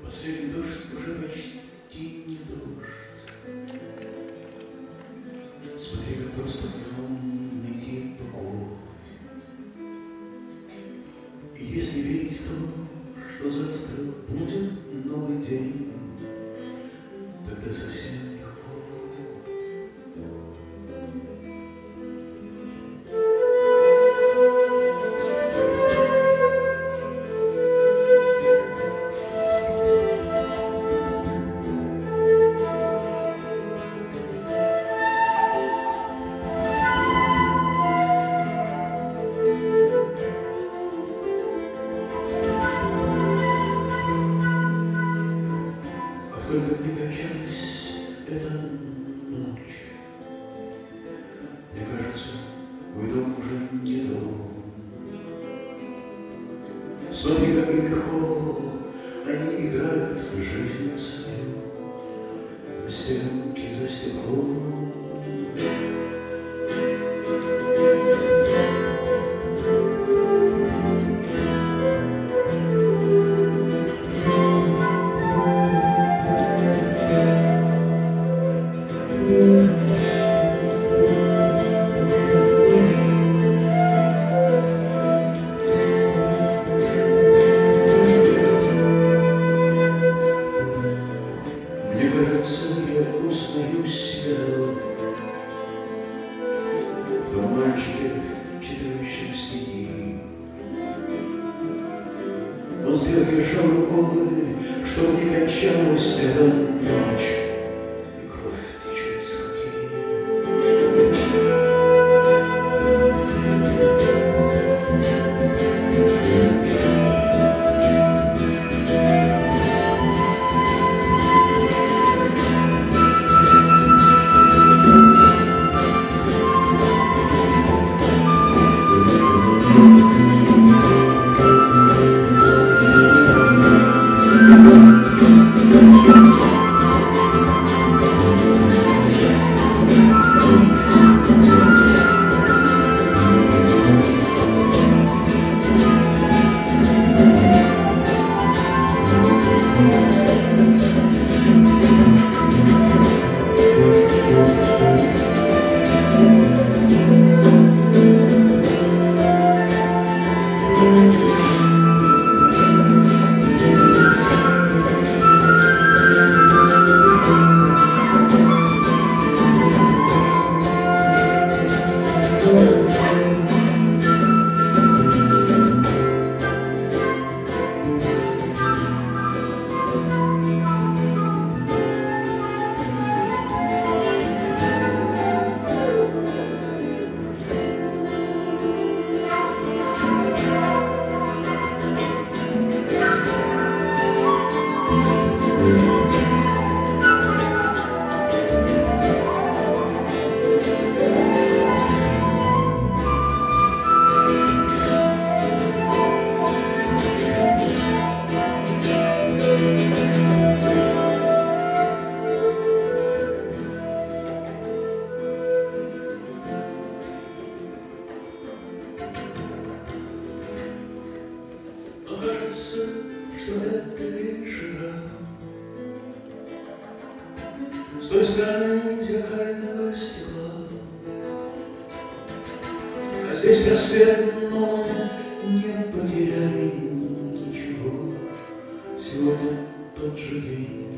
Последний дождь уже почти не дождь. Смотри, как просто в нем найти покой. И если верить в то, что завтра будет новый день, тогда совсем легко. Только где кончалась эта ночь, мне кажется, мой дом уже не дом. Смотри, как им легко они играют в жизнь свою на стенке за стеклом. Мне кажется, я узнаю себя в том мальчике, читающем стихи. Он стрелки держал рукой, чтобы не кончалась эта ночь, и кровь течет с руки. Кажется, что это лишь игра. С той стороны зеркального стекла, а здесь рассвет, но не потеряли ничего. Сегодня тот же день.